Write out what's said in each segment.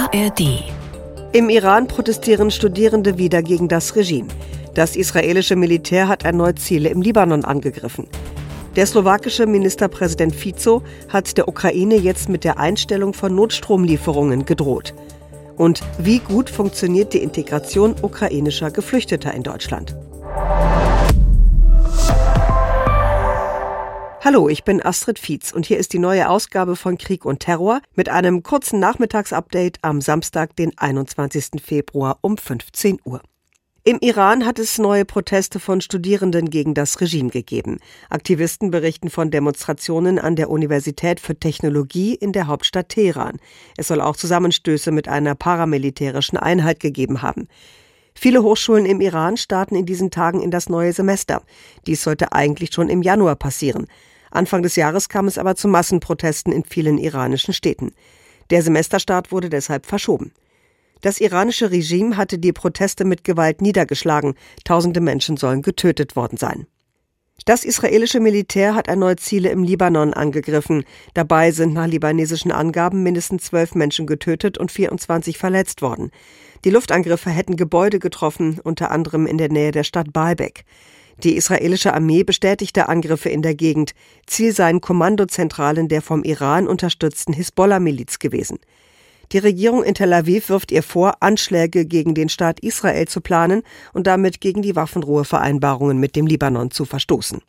ARD. Im Iran protestieren Studierende wieder gegen das Regime. Das israelische Militär hat erneut Ziele im Libanon angegriffen. Der slowakische Ministerpräsident Fico hat der Ukraine jetzt mit der Einstellung von Notstromlieferungen gedroht. Und wie gut funktioniert die Integration ukrainischer Geflüchteter in Deutschland? Hallo, ich bin Astrid Fietz und hier ist die neue Ausgabe von Krieg und Terror mit einem kurzen Nachmittagsupdate am Samstag, den 21. Februar um 15 Uhr. Im Iran hat es neue Proteste von Studierenden gegen das Regime gegeben. Aktivisten berichten von Demonstrationen an der Universität für Technologie in der Hauptstadt Teheran. Es soll auch Zusammenstöße mit einer paramilitärischen Einheit gegeben haben. Viele Hochschulen im Iran starten in diesen Tagen in das neue Semester. Dies sollte eigentlich schon im Januar passieren. Anfang des Jahres kam es aber zu Massenprotesten in vielen iranischen Städten. Der Semesterstart wurde deshalb verschoben. Das iranische Regime hatte die Proteste mit Gewalt niedergeschlagen. Tausende Menschen sollen getötet worden sein. Das israelische Militär hat erneut Ziele im Libanon angegriffen. Dabei sind nach libanesischen Angaben mindestens 12 Menschen getötet und 24 verletzt worden. Die Luftangriffe hätten Gebäude getroffen, unter anderem in der Nähe der Stadt Baalbek. Die israelische Armee bestätigte Angriffe in der Gegend. Ziel seien Kommandozentralen der vom Iran unterstützten Hisbollah-Miliz gewesen. Die Regierung in Tel Aviv wirft ihr vor, Anschläge gegen den Staat Israel zu planen und damit gegen die Waffenruhevereinbarungen mit dem Libanon zu verstoßen.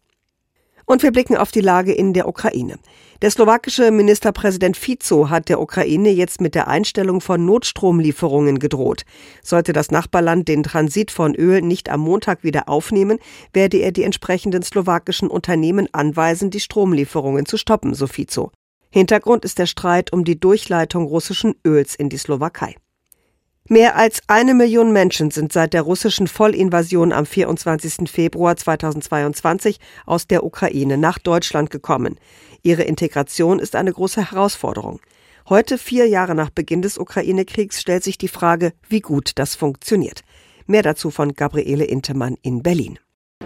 Und wir blicken auf die Lage in der Ukraine. Der slowakische Ministerpräsident Fico hat der Ukraine jetzt mit der Einstellung von Notstromlieferungen gedroht. Sollte das Nachbarland den Transit von Öl nicht am Montag wieder aufnehmen, werde er die entsprechenden slowakischen Unternehmen anweisen, die Stromlieferungen zu stoppen, so Fico. Hintergrund ist der Streit um die Durchleitung russischen Öls in die Slowakei. Mehr als 1 Million Menschen sind seit der russischen Vollinvasion am 24. Februar 2022 aus der Ukraine nach Deutschland gekommen. Ihre Integration ist eine große Herausforderung. Heute, 4 Jahre nach Beginn des Ukraine-Kriegs, stellt sich die Frage, wie gut das funktioniert. Mehr dazu von Gabriele Intemann in Berlin.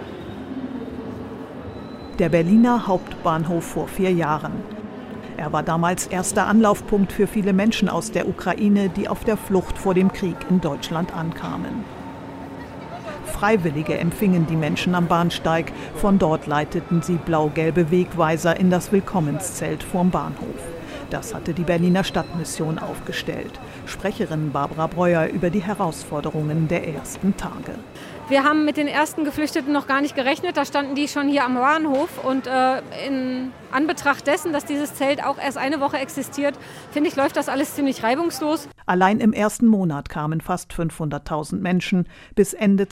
Der Berliner Hauptbahnhof vor 4 Jahren. Er war damals erster Anlaufpunkt für viele Menschen aus der Ukraine, die auf der Flucht vor dem Krieg in Deutschland ankamen. Freiwillige empfingen die Menschen am Bahnsteig. Von dort leiteten sie blau-gelbe Wegweiser in das Willkommenszelt vorm Bahnhof. Das hatte die Berliner Stadtmission aufgestellt. Sprecherin Barbara Breuer über die Herausforderungen der ersten Tage. Wir haben mit den ersten Geflüchteten noch gar nicht gerechnet. Da standen die schon hier am Bahnhof. Und in Anbetracht dessen, dass dieses Zelt auch erst eine Woche existiert, finde ich, läuft das alles ziemlich reibungslos. Allein im ersten Monat kamen fast 500.000 Menschen, bis Ende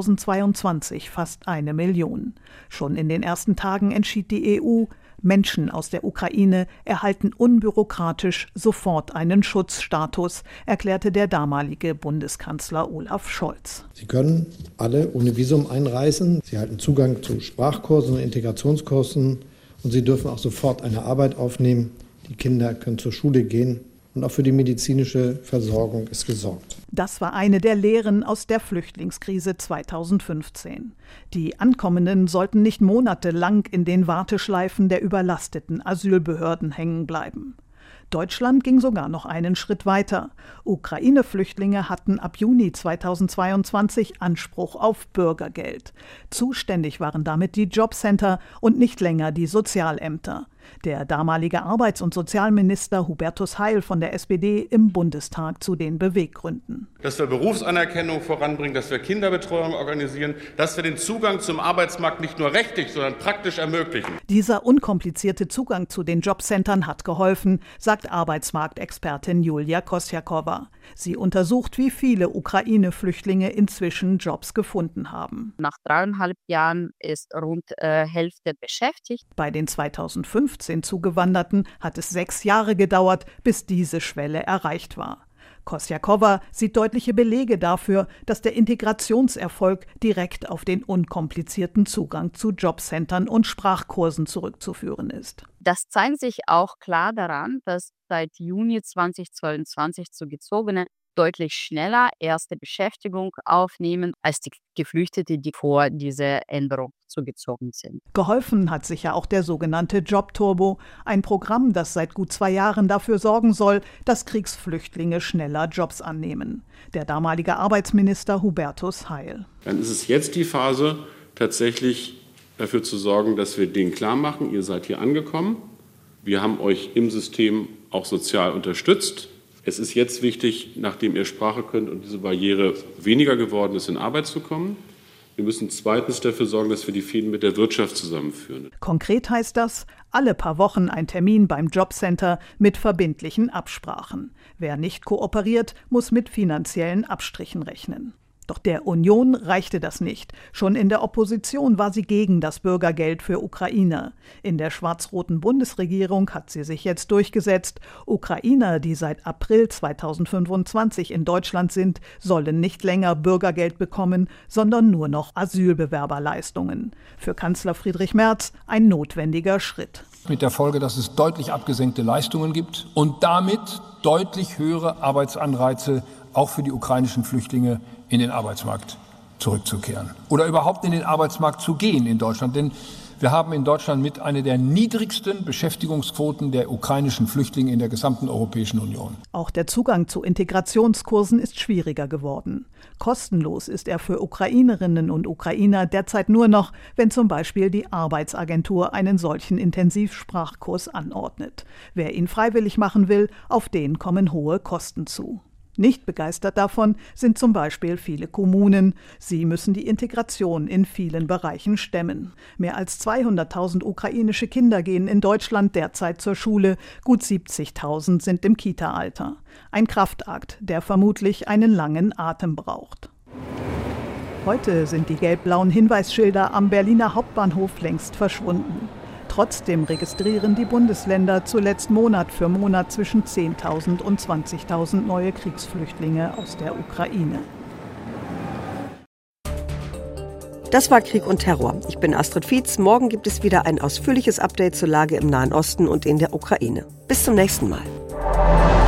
2022 fast 1 Million. Schon in den ersten Tagen entschied die EU, Menschen aus der Ukraine erhalten unbürokratisch sofort einen Schutzstatus, erklärte der damalige Bundeskanzler Olaf Scholz. Sie können alle ohne Visum einreisen. Sie erhalten Zugang zu Sprachkursen und Integrationskursen und sie dürfen auch sofort eine Arbeit aufnehmen. Die Kinder können zur Schule gehen und auch für die medizinische Versorgung ist gesorgt. Das war eine der Lehren aus der Flüchtlingskrise 2015. Die Ankommenden sollten nicht monatelang in den Warteschleifen der überlasteten Asylbehörden hängen bleiben. Deutschland ging sogar noch einen Schritt weiter. Ukraine-Flüchtlinge hatten ab Juni 2022 Anspruch auf Bürgergeld. Zuständig waren damit die Jobcenter und nicht länger die Sozialämter. Der damalige Arbeits- und Sozialminister Hubertus Heil von der SPD im Bundestag zu den Beweggründen. Dass wir Berufsanerkennung voranbringen, dass wir Kinderbetreuung organisieren, dass wir den Zugang zum Arbeitsmarkt nicht nur rechtlich, sondern praktisch ermöglichen. Dieser unkomplizierte Zugang zu den Jobcentern hat geholfen, sagt Arbeitsmarktexpertin Julia Kosjakova. Sie untersucht, wie viele Ukraine-Flüchtlinge inzwischen Jobs gefunden haben. Nach 3,5 Jahren ist rund Hälfte beschäftigt. Bei den 2015 Zugewanderten hat es 6 Jahre gedauert, bis diese Schwelle erreicht war. Kosjakova sieht deutliche Belege dafür, dass der Integrationserfolg direkt auf den unkomplizierten Zugang zu Jobcentern und Sprachkursen zurückzuführen ist. Das zeigt sich auch klar daran, dass seit Juni 2022 Zugezogene deutlich schneller erste Beschäftigung aufnehmen als die Geflüchteten, die vor dieser Änderung zugezogen sind. Geholfen hat sicher auch der sogenannte Jobturbo, ein Programm, das seit gut 2 Jahren dafür sorgen soll, dass Kriegsflüchtlinge schneller Jobs annehmen. Der damalige Arbeitsminister Hubertus Heil. Dann ist es jetzt die Phase, tatsächlich dafür zu sorgen, dass wir denen klar machen, ihr seid hier angekommen. Wir haben euch im System auch sozial unterstützt. Es ist jetzt wichtig, nachdem ihr Sprache könnt und diese Barriere weniger geworden ist, in Arbeit zu kommen. Wir müssen zweitens dafür sorgen, dass wir die Fäden mit der Wirtschaft zusammenführen. Konkret heißt das, alle paar Wochen ein Termin beim Jobcenter mit verbindlichen Absprachen. Wer nicht kooperiert, muss mit finanziellen Abstrichen rechnen. Doch der Union reichte das nicht. Schon in der Opposition war sie gegen das Bürgergeld für Ukrainer. In der schwarz-roten Bundesregierung hat sie sich jetzt durchgesetzt. Ukrainer, die seit April 2025 in Deutschland sind, sollen nicht länger Bürgergeld bekommen, sondern nur noch Asylbewerberleistungen. Für Kanzler Friedrich Merz ein notwendiger Schritt. Mit der Folge, dass es deutlich abgesenkte Leistungen gibt und damit deutlich höhere Arbeitsanreize auch für die ukrainischen Flüchtlinge in den Arbeitsmarkt zurückzukehren oder überhaupt in den Arbeitsmarkt zu gehen in Deutschland. Denn wir haben in Deutschland mit einer der niedrigsten Beschäftigungsquoten der ukrainischen Flüchtlinge in der gesamten Europäischen Union. Auch der Zugang zu Integrationskursen ist schwieriger geworden. Kostenlos ist er für Ukrainerinnen und Ukrainer derzeit nur noch, wenn zum Beispiel die Arbeitsagentur einen solchen Intensivsprachkurs anordnet. Wer ihn freiwillig machen will, auf den kommen hohe Kosten zu. Nicht begeistert davon sind zum Beispiel viele Kommunen. Sie müssen die Integration in vielen Bereichen stemmen. Mehr als 200.000 ukrainische Kinder gehen in Deutschland derzeit zur Schule. Gut 70.000 sind im Kita-Alter. Ein Kraftakt, der vermutlich einen langen Atem braucht. Heute sind die gelb-blauen Hinweisschilder am Berliner Hauptbahnhof längst verschwunden. Trotzdem registrieren die Bundesländer zuletzt Monat für Monat zwischen 10.000 und 20.000 neue Kriegsflüchtlinge aus der Ukraine. Das war Krieg und Terror. Ich bin Astrid Fietz. Morgen gibt es wieder ein ausführliches Update zur Lage im Nahen Osten und in der Ukraine. Bis zum nächsten Mal.